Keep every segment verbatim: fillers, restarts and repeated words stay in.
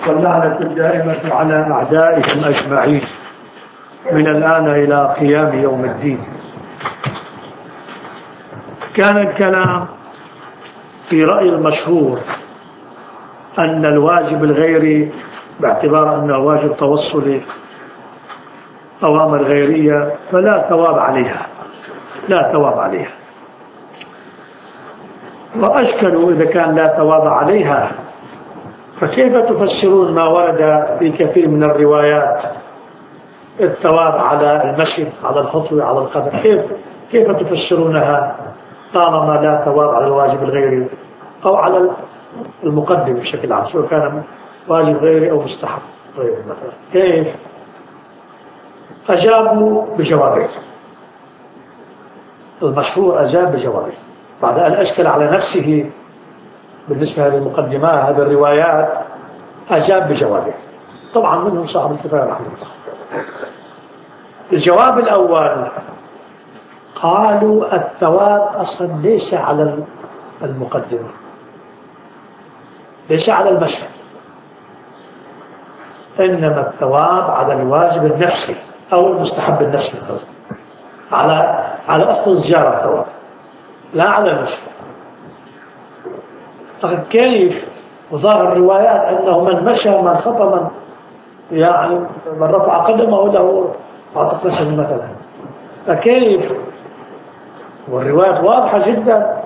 واللعنة الدائمة على أعدائهم أجمعين من الآن إلى قيام يوم الدين. كان الكلام في رأي المشهور أن الواجب الغيري باعتبار أنه واجب توصلي أوامر غيرية فلا ثواب عليها لا ثواب عليها وأشكلوا إذا كان لا ثواب عليها فكيف تفسرون ما ورد في كثير من الروايات الثواب على المشي على الخطوة على القدم؟ كيف كيف تفسرونها طالما لا ثواب على الواجب الغيري أو على المقدم بشكل عام سواء كان واجب غيري أو مستحب غيري مثلا؟ كيف؟ أجابوا بجوابين. المشهور أجاب بجوابين بعد أن أشكل على نفسه بالنسبة لهذه المقدمات هذه الروايات أجاب بجوابين، طبعا منهم صاحب الكفاية رحمه الله. الجواب الأول قالوا الثواب أصلا ليس على المقدمة، ليس على المشهد، إنما الثواب على الواجب النفسي أو المستحب النفسي، على على أصل الزيارة الثواب لا على المشهد. كيف؟ وظاهر الروايات أنه من مشى من خطى من يعني من رفع قدمه له أعطق نسل مثلا، فكيف؟ والروايات واضحة جدا.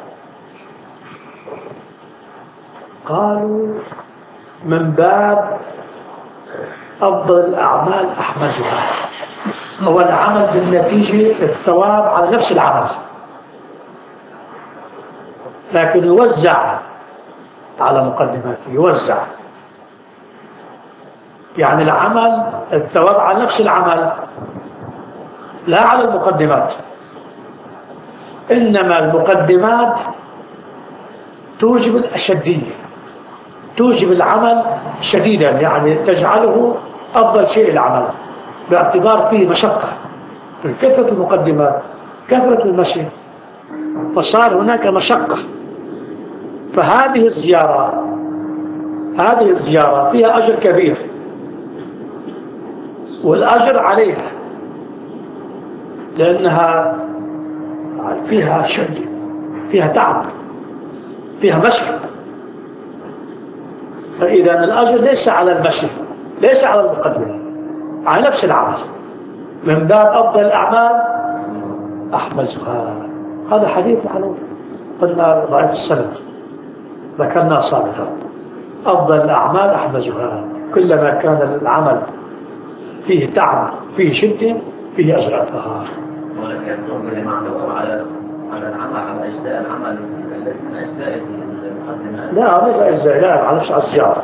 قالوا من باب أفضل الأعمال أحمدها، هو العمل بالنتيجة الثواب على نفس العمل لكن يوزع على مقدماته، يوزع يعني العمل الثواب على نفس العمل لا على المقدمات، إنما المقدمات توجب الأشدية، توجب العمل شديدا يعني تجعله أفضل شيء العمل باعتبار فيه مشقة من كثرة المقدمات كثرة المشي فصار هناك مشقة. فهذه الزيارة هذه الزيارة فيها أجر كبير والأجر عليها لأنها فيها شد فيها تعب فيها مشي، فإذا الأجر ليس على المشي ليس على المقدمة، على نفس العمل من باب أفضل الأعمال أحمدها. هذا حديث نحن قلنا ضعيف السند ذكرنا سابقا، أفضل الأعمال أحمدها، كلما كان العمل فيه تعب فيه شدة فيه أجر أكثر. ولكن يحكم معه على على العمل على أجزاء العمل من أجزاء المقدمات. لا ليس أجزاء، لا على نفس الزيارة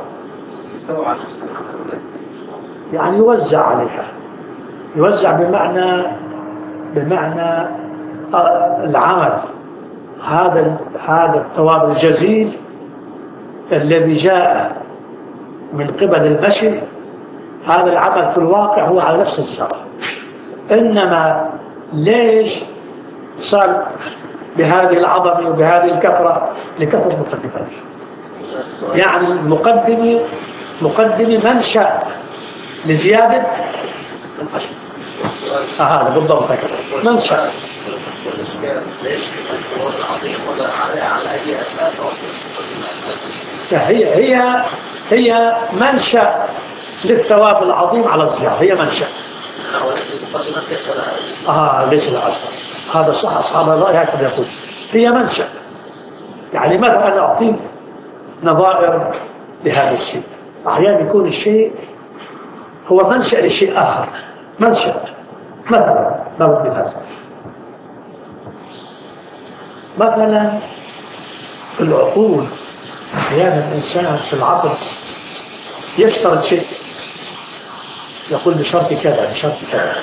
يعني يوزع عليها، يوزع بمعنى بمعنى العمل هذا هذا الثواب الجزيل الذي جاء من قبل المشي، هذا العمل في الواقع هو على نفس الزيارة، إنما ليش صار بهذه العظمة وبهذه الكثرة؟ لكثرة مقدماته، يعني المقدمة مقدمة منشأ لزيادة المشي. آه هذا بالضبط كده منشأ. هي هي هي منشأ للثواب العظيم على الزيارة، هي منشأ. آه ليس العشر، هذا صح، أصحاب الرأي هكذا يقول هي منشأ. يعني مثلا أعطيك نظائر لهذا الشيء، أحيانا يكون الشيء هو منشأ لشيء آخر، منشأ مثلا ضرب مثال، مثلا في العقول أحيانا الإنسان في العقل يشترط شيء يقول بشرط كذا بشرط كذا،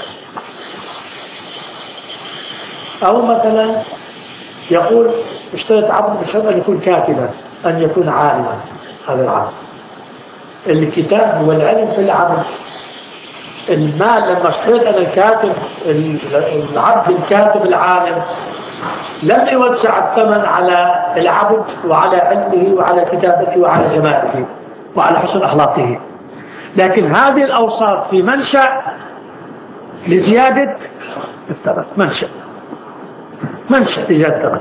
أو مثلا يقول اشترط عبد بشرط أن يكون كاتبا أن يكون عالما. هذا العبد الكتاب والعلم في العبد، المال لما اشترط أن الكاتب العبد الكاتب العالم لم يوزع الثمن على العبد وعلى علمه وعلى كتابته وعلى جماله وعلى حسن أخلاقه، لكن هذه الأوصاف في منشأ لزيادة الثمن، منشأ منشأ لزيادة الثمن،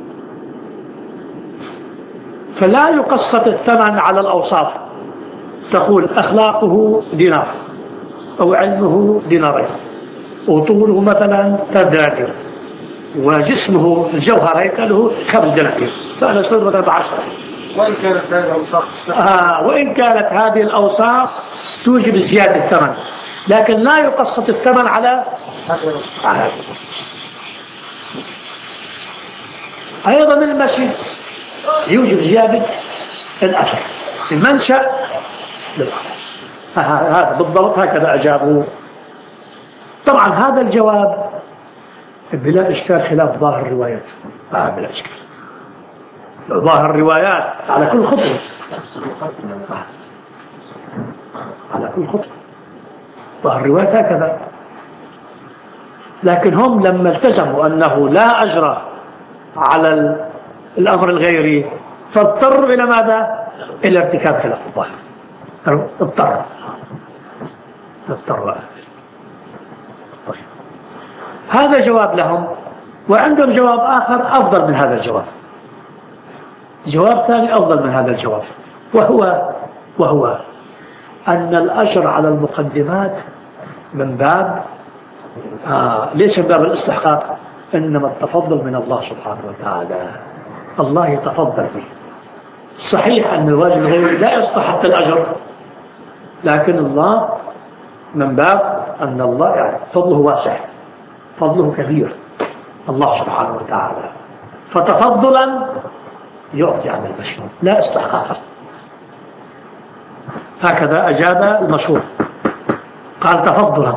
فلا يقسط الثمن على الأوصاف. تقول أخلاقه دينار أو علمه دينارين وطوله مثلا ثلاث وجسمه الجوهر هيكله خمس دنانير، فأنا أشتري مثلا بعشرة. وإن كانت هذه الأوصاف آه وإن كانت هذه الأوصاف توجب زيادة الثمن، لكن لا يقسط الثمن على على أيضا المشي يوجب زيادة الأجر، المنشأ للأمر. هذا بالضبط هكذا أجابوا. طبعا هذا الجواب بلا إشكال خلاف ظاهر الروايات، آه بلا إشكال. ظاهر الروايات على كل خطوة، على كل خطوة ظاهر الروايات هكذا. لكن هم لما التزموا أنه لا أجر على الأمر الغيري فاضطروا إلى ماذا؟ إلى ارتكاب خلاف الظاهر. اضطر اضطر طيب. هذا جواب لهم، وعندهم جواب آخر أفضل من هذا الجواب، جواب ثاني أفضل من هذا الجواب، وهو وهو أن الأجر على المقدمات من باب آه ليس من باب الاستحقاق، إنما التفضل من الله سبحانه وتعالى، الله يتفضل به. صحيح أن الواجب الغيري لا يستحق الأجر، لكن الله من باب أن الله يعني فضله واسع، فضله كبير الله سبحانه وتعالى، فتفضلا يعطي على البشر لا استحقاقا. هكذا أجاب المشهور، قال تفضلا،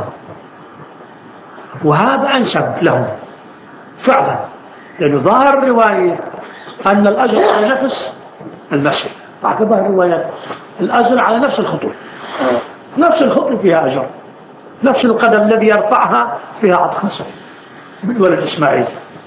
وهذا أنسب لهم فعلا، لأنه ظاهر الرواية أن الأجر على نفس المشي، بعد ظاهر الروايات الأجر على نفس الخطوة، نفس الخطوة فيها أجر، نفس القدم الذي يرفعها فيها عطف خمسة بالولد إسماعيل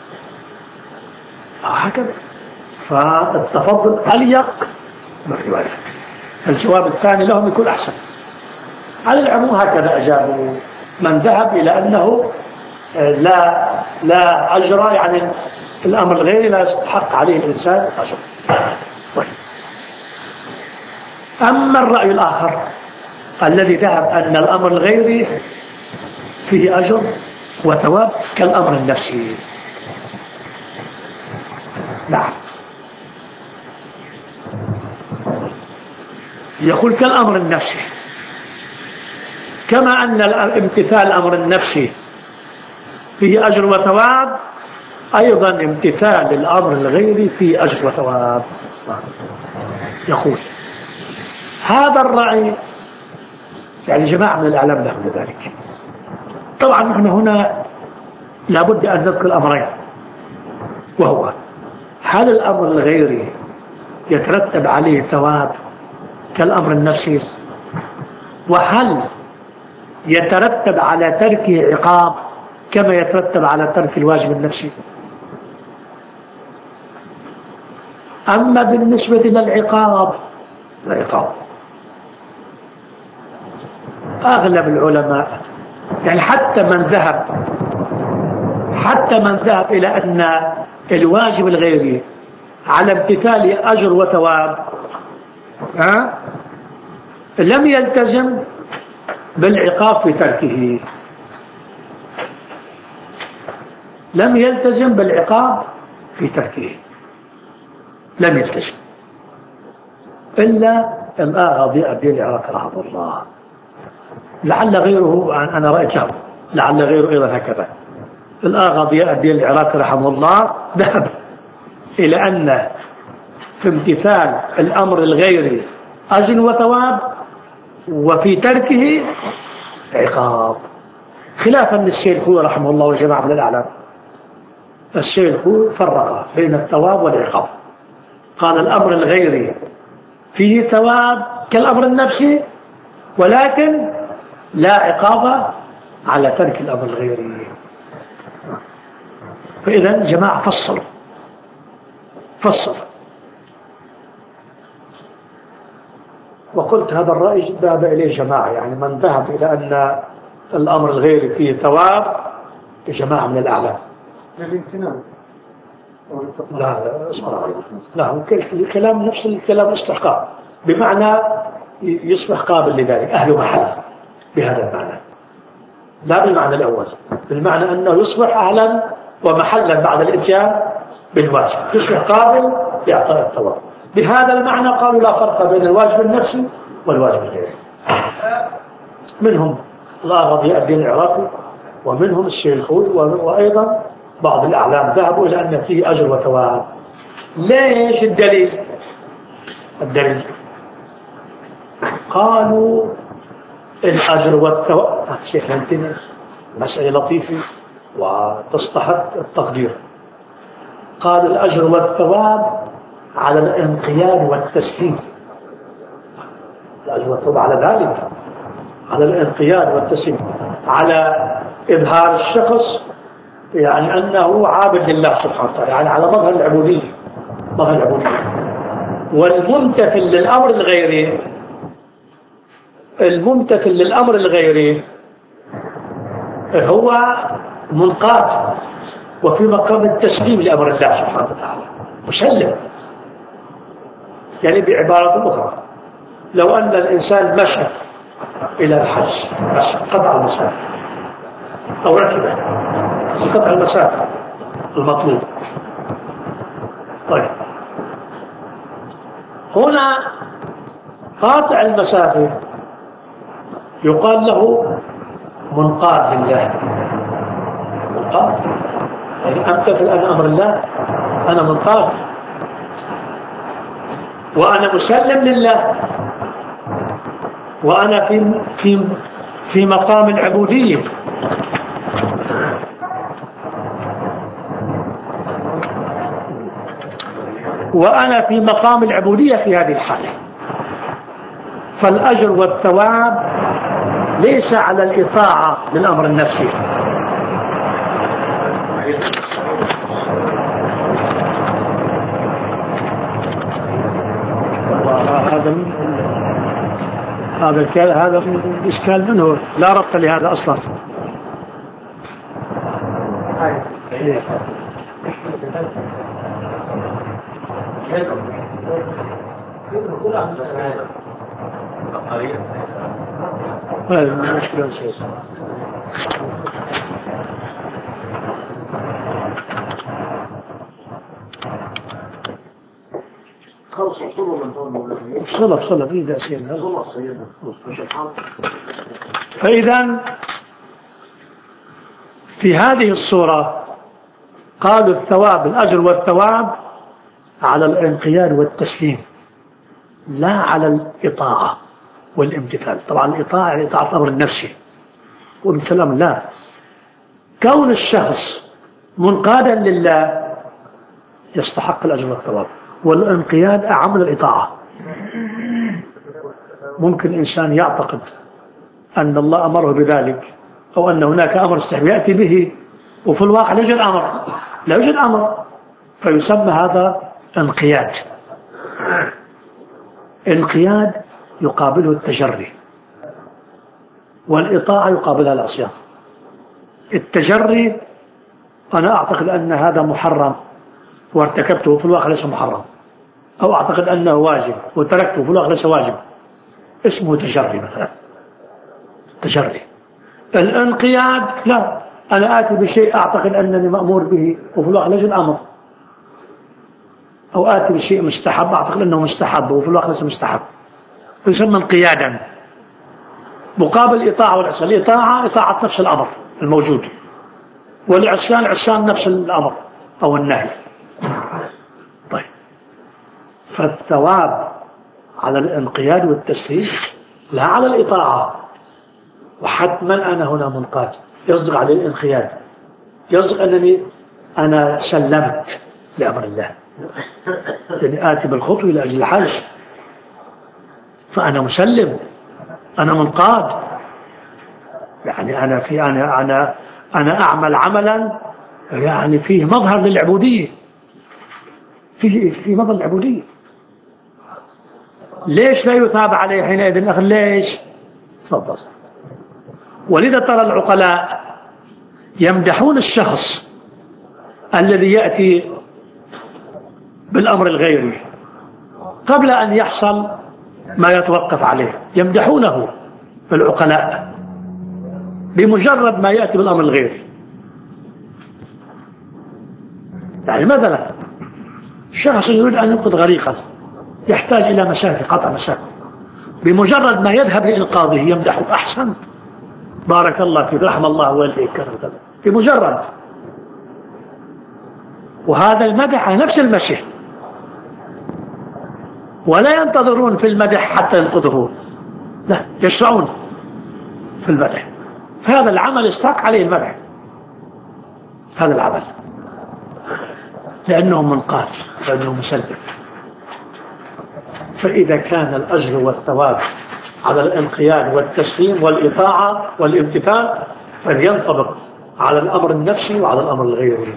هكذا. فالتفضل أليق بالروايات، الجواب الثاني لهم يكون أحسن. على العموم هكذا أجابوا من ذهب إلى أنه لا لا أجر، يعني الأمر الغيري لا يستحق عليه الإنسان أجر. أما الرأي الآخر الذي ذهب أن الأمر الغيري فيه أجر وثواب كالأمر النفسي، نعم، يقول كالأمر النفسي، كما أن امتثال الأمر النفسي فيه أجر وثواب، أيضا امتثال الأمر الغيري فيه أجر وثواب. يقول هذا الرأي يعني جماعة من الأعلام ذهبوا ذلك. طبعا نحن هنا لابد أن نذكر أمرين، وهو هل الأمر الغيري يترتب عليه ثواب كالأمر النفسي، وهل يترتب على تركه عقاب كما يترتب على ترك الواجب النفسي. أما بالنسبة للعقاب العقاب أغلب العلماء يعني حتى من ذهب حتى من ذهب إلى أن الواجب الغيري على امتثال أجر وثواب ها لم يلتزم بالعقاب في تركه، لم يلتزم بالعقاب في تركه، لم يلتزم إلا الآغاضي الدين العراق رحمه الله. لعل غيره، أنا رأيت له لعل غيره أيضا هكذا، الآغاضي الدين العراق رحمه الله ذهب إلى أن في امتثال الأمر الغيري أجر وثواب وفي تركه عقاب، خلافا للشيخ رحمه الله وجماعة من الأعلام. الشيخ فرق بين الثواب والعقاب، قال الأمر الغيري فيه ثواب كالأمر النفسي، ولكن لا عقاب على ترك الأمر الغيري. فإذا جماعة فصلوا فصلوا وقلت هذا الرأي ذهب إليه جماعة، يعني من ذهب إلى أن الأمر الغيري فيه ثواب جماعة من الأعلام. الامتنان لا لا اسمع، لا الكلام نفس الكلام استحقاق، بمعنى يصبح قابل لذلك أهل محل بهذا المعنى، لا بالمعنى الأول، بالمعنى أنه يصبح أهلا ومحلا بعد الإتيان بالواجب، يصبح قابل لإعطاء الثواب. بهذا المعنى قالوا لا فرق بين الواجب النفسي والواجب الغيري. منهم الأغضي الدين العراقي، ومنهم الشيخ الخوي، وأيضا بعض الأعلام ذهبوا إلى أن فيه أجر وثواب. ليش الدليل؟ الدليل قالوا الأجر والثواب، الشيخ ننتني مسألة لطيفة وتستحق التقدير. قال الأجر والثواب على الانقياد والتسليم، الأجر والثواب على ذلك، على الانقياد والتسليم، على إظهار الشخص يعني أنه عابد لله سبحانه وتعالى، يعني على مظهر العبودية، مظهر العبودية. والممتثل للأمر الغيري، الممتثل للأمر الغيري هو منقاد وفي مقام التسليم لأمر الله سبحانه وتعالى، مسلم. يعني بعبارة أخرى، لو أن الإنسان مشى إلى الحج بس قطع المسافة أو ركب قطع المسافة المطلوب، طيب هنا قاطع المسافة يقال له منقاد لله، منقاد يعني أمتثل أنا أمر الله، أنا منقاد وأنا مسلم لله، وأنا في في في مقام العبودية. وأنا في مقام العبودية في هذه الحالة، فالأجر والثواب ليس على الإطاعة للأمر النفسي، هذا هذا الكلام هذا الإشكال منه، لا ربط لهذا أصلا. هذا المشكلة سيئة. صلب صلب إذا سيئنا. فإذا في هذه الصورة قالوا الثواب، الأجر والثواب على الانقياد والتسليم، لا على الإطاعة والامتثال. طبعا الإطاعة يعني إطاعة الأمر النفسي والامتثال أمر الله. كون الشخص منقادا لله يستحق الأجر والثواب، والانقياد أعم من الإطاعة. ممكن إنسان يعتقد أن الله أمره بذلك أو أن هناك أمر استحب يأتي به، وفي الواقع لا يوجد أمر، لا يوجد أمر، فيسمى هذا انقياد. انقياد يقابله التجري، والإطاعة يقابلها العصيان. التجري أنا أعتقد أن هذا محرم وارتكبته، في الواقع ليس محرم، أو أعتقد أنه واجب وتركته، في الواقع ليس واجب، اسمه تجري مثلا، تجري. الانقياد لا، أنا آتي بشيء أعتقد أنني مأمور به وفي الواقع ليس الأمر، أو آتي بشيء مستحب أعتقد أنه مستحب وفي الواقع ليس مستحب، يسمى انقيادا. مقابل الإطاعة والعصيان، الإطاعة إطاعة نفس الأمر الموجود، والعصيان عصيان نفس الأمر أو النهي. طيب، فالثواب على الانقياد والتسليم لا على الإطاعة. وحتما أنا هنا منقاد، يصدق على الانقياد، يصدق أنني أنا سلمت لأمر الله، يعني آتي بالخطوة إلى أجل الحج، فأنا مسلم، أنا منقاد، يعني أنا في أنا أنا أنا أعمل عملا يعني فيه مظهر للعبودية، فيه في مظهر العبودية. ليش لا يثاب عليه حينئذ الأخ؟ ليش؟ تفضل. ولذا ترى العقلاء يمدحون الشخص الذي يأتي بالأمر الغيري قبل أن يحصل ما يتوقف عليه، يمدحونه العقلاء بمجرد ما يأتي بالأمر الغيري. يعني مثلا شخص يريد أن ينقذ غريقا يحتاج إلى مسافة، قطع مسافة، بمجرد ما يذهب لإنقاذه يمدحه: أحسنت، بارك الله فيك، رحم الله والديك، كذا كذا، بمجرد. وهذا المدح على نفس المشي، ولا ينتظرون في المدح حتى ينقذه، لا، يشرعون في المدح. هذا العمل يستحق عليه المدح، هذا العمل، لأنه منقاد، لأنه مسلم. فإذا كان الأجر والثواب على الانقياد والتسليم والإطاعة والامتثال فلينطبق على الأمر النفسي وعلى الأمر الغيري.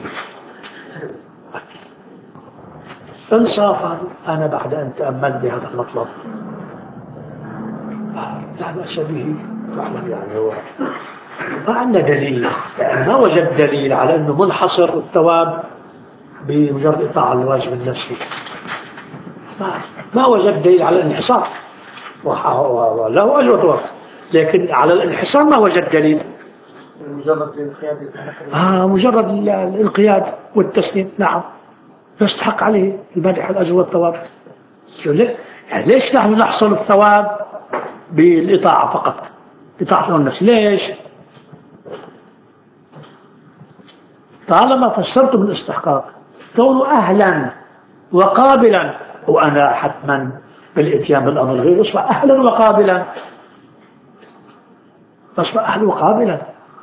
إنصافا أنا بعد أن تأملت بهذا المطلب لا بأس به فعلا، يعني هو ما عندنا دليل، يعني ما وجد دليل على أنه منحصر الثواب بمجرد إطاعة الواجب النفسي، ما, ما وجد دليل على الانحصار، وله أجر وثواب، لكن على الانحصار ما وجد دليل. مجرد الانقياد آه مجرد الانقياد والتسليم نعم يستحق عليه المدح الأجر والثواب. يعني ليش نحن نحصل الثواب بالإطاعة فقط، إطاعة النفس؟ ليش؟ طالما فسرت بالاستحقاق كونه أهلا وقابلا، وأنا حتما بالإتيان بالأمر الغير أصبح أهلا وقابلا، أصبح أهلا وقابلا.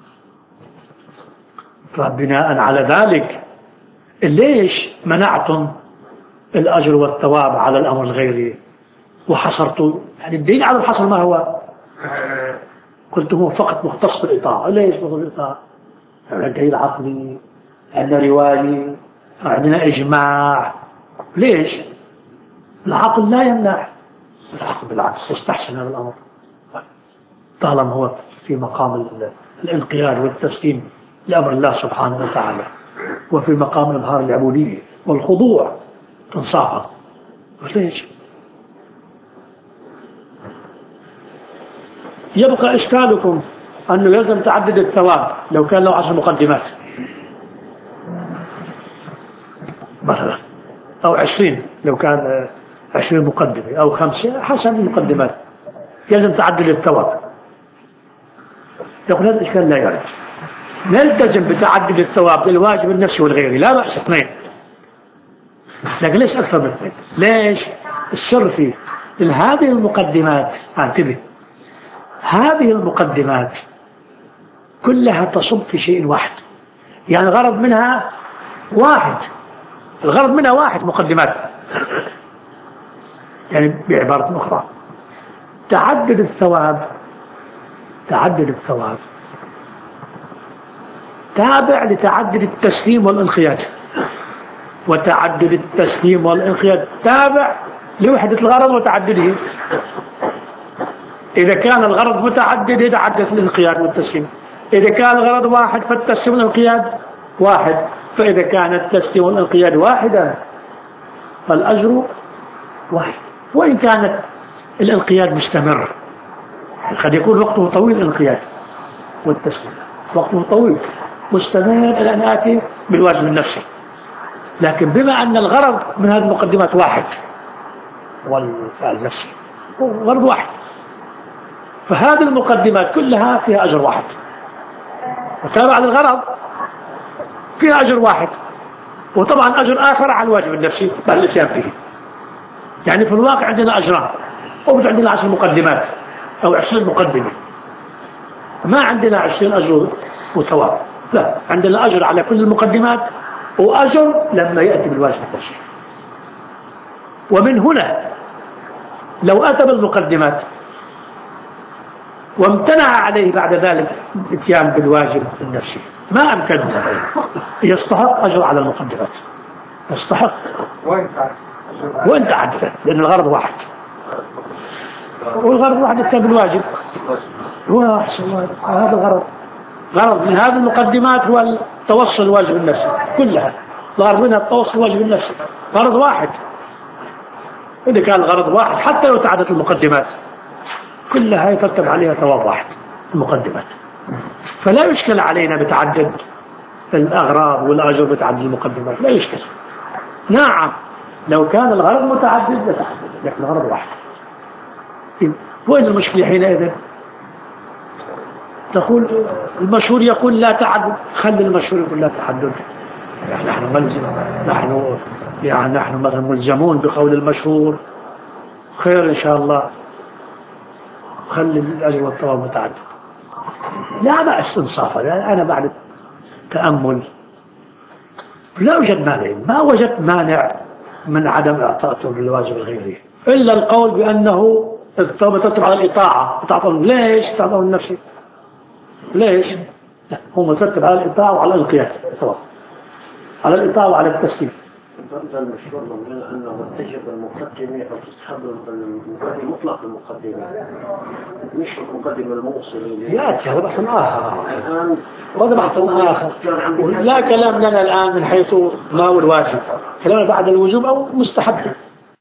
فبناء على ذلك ليش منعتم الأجر والثواب على الأمر الغيري وحصرتوا؟ يعني الدليل على الحصر ما هو؟ قلت هو فقط مختص بالإطاعة. ليش مختص بالإطاعة؟ عندنا دليل عقلي، عندنا رواية، عندنا إجماع. ليش؟ العقل لا يمنع، العقل بالعكس يستحسن هذا الأمر طالما هو في مقام الانقياد والتسليم لأمر الله سبحانه وتعالى، وفي مقام إظهار العبودية والخضوع انصافا. ليش؟ يبقى إشكالكم أنه يلزم تعدد الثواب لو كان له عشر مقدمات مثلا، أو عشرين لو كان عشرين مقدمة، أو خمسة حسب المقدمات يلزم تعدد الثواب. يقول هذا الإشكال لا يرد، نلتزم بتعدد الثواب للواجب النفسي والغيري، لا بأس اثنين، لكن ليس أكثر من اثنين. ليش؟ السر فيه إن هذه المقدمات، انتبه، هذه المقدمات كلها تصب في شيء واحد، يعني الغرض منها واحد، الغرض منها واحد مقدمات. يعني بعبارة أخرى تعدد الثواب، تعدد الثواب تابع لتعدد التسليم والانقياد، وتعدد التسليم والانقياد تابع لوحدة الغرض وتعدده. إذا كان الغرض متعدد يتعدد الانقياد والتسليم، إذا كان الغرض واحد فالتسليم والانقياد واحد، فإذا كان التسليم والانقياد واحدا فالأجر واحد، وإن كانت الانقياد مستمر. قد يكون وقته طويل الانقياد والتسليم، وقته طويل مستمر إلى أن آتي بالواجب النفسي، لكن بما أن الغرض من هذه المقدمات واحد والفعل النفسي غرض واحد، فهذه المقدمات كلها فيها أجر واحد، وتابع الغرض فيها أجر واحد، وطبعا أجر آخر على الواجب النفسي بعد الاتيان به. يعني في الواقع عندنا أجران، أو عندنا عشر مقدمات أو عشرين مقدمة، ما عندنا عشرين أجر وثواب، لا، عندنا أجر على كل المقدمات وأجر لما يأتي بالواجب النفسي. ومن هنا لو أتى بالمقدمات وامتنع عليه بعد ذلك الاتيان بالواجب النفسي ما أمكنه، يستحق أجر على المقدمات، يستحق، وإن تعددت، لأن الغرض واحد. والغرض واحد الثاني بالواجب هو أحسن الله هذا الغرض. غرض من هذه المقدمات هو التوصل الواجب النفسي كلها، الغرض منها التوصل الواجب النفسي، غرض واحد. إذا كان الغرض واحد حتى لو تعدت المقدمات كلها يترتب عليها ثواب واحد المقدمات، فلا يشكل علينا بتعدد الأغراض والأجر بتعدد المقدمات، لا يشكل. نعم لو كان الغرض متعدد لتعدد، لكن الغرض واحد. وين المشكلة حينئذ؟ تقول المشهور يقول لا تعدد، خلي المشهور يقول لا تعدد، يعني نحن ملزم، نحن يعني نحن مثلا ملزمون بقول المشهور، خير إن شاء الله، خلي الأجر والثواب متعدد. لا بأس إنصافا، يعني أنا بعد تأمل لا يوجد مانع، ما وجدت مانع من عدم إعطائه بالواجب الغيري، إلا القول بأنه الثواب ترتب على الإطاعة. تعطون ليش؟ تعطون نفسي ليش؟ لا، هو مترتب على الإطاعة وعلى الانقياد، الثواب على الإطاعة وعلى التسليم. هذا المشهور من أنه تجب المقدمة أو تستحب المقدمة مطلق المقدمة، مش المقدمة الموصلة. يأتي هذا بحث آخر، الآن هذا بحث آخر. لا كلامنا الآن من حيث ما هو الواجب، كلامنا بعد الوجوب أو مستحب.